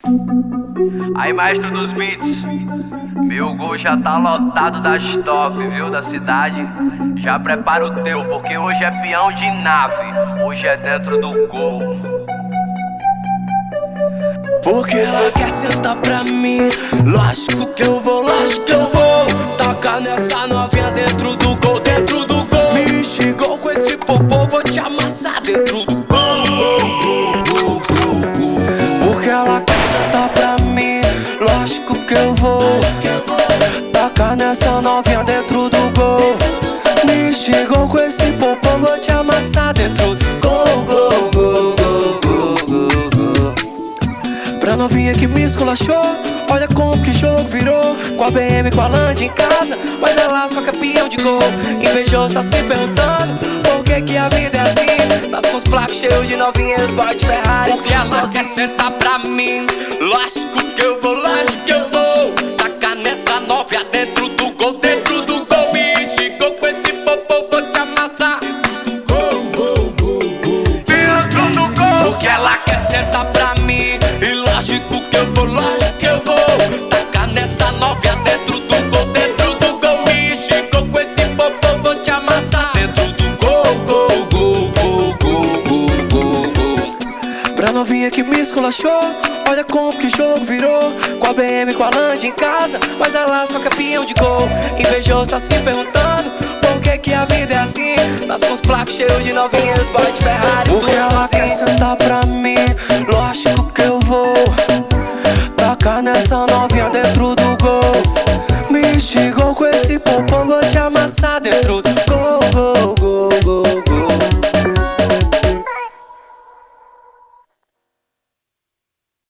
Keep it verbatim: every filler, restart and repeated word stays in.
Aí, maestro dos beats, meu gol já tá lotado das top, viu, da cidade. Já prepara o teu, porque hoje é peão de nave, hoje é dentro do gol. Porque ela quer sentar pra mim, lógico que eu vou, lógico que eu vou tacar nessa novinha dentro do gol, dentro do gol. Me chegou com esse popô, vou te amassar dentro do gol, gol, gol, gol, gol, gol. Porque ela quer sentar pra mim, lógico que eu vou tacar nessa novinha dentro do gol. Me chegou com esse popô, vou te amassar dentro do gol, gol, gol, gol, gol, gol, gol. Pra novinha que me esculachou, olha como que jogo virou. Com a B M, com a Land em casa, mas ela só campeão de gol. Invejoso tá se perguntando por que que a vida é assim. Nas com os placos cheios de novinhas, boy de Ferrari. Porque ela quer sentar pra mim, lógico que eu vou, lógico que eu vou tacar nessa novinha dentro do gol, dentro do gol. Me chegou com esse popô, vou te amassar gol, gol, gol, gol, dentro do gol. Porque ela quer sentar pra mim, e lógico que eu vou, lógico que eu vou tacar nessa novinha dentro do gol, dentro do gol. Me chegou com esse popô, vou te amassar dentro do gol, gol, gol, gol, gol, gol, gol, gol. Pra novinha que me esculachou, olha como que jogo virou. Com a B M, com a Land em casa, mas ela só campeão de gol. Invejoso tá se perguntando por que que a vida é assim. Nas com os placos cheios de novinhas, boy de Ferrari. Porque ela quer sentar pra mim, lógico que eu vou tacar nessa novinha dentro do gol. Me chegou com esse popô, vou te amassar dentro do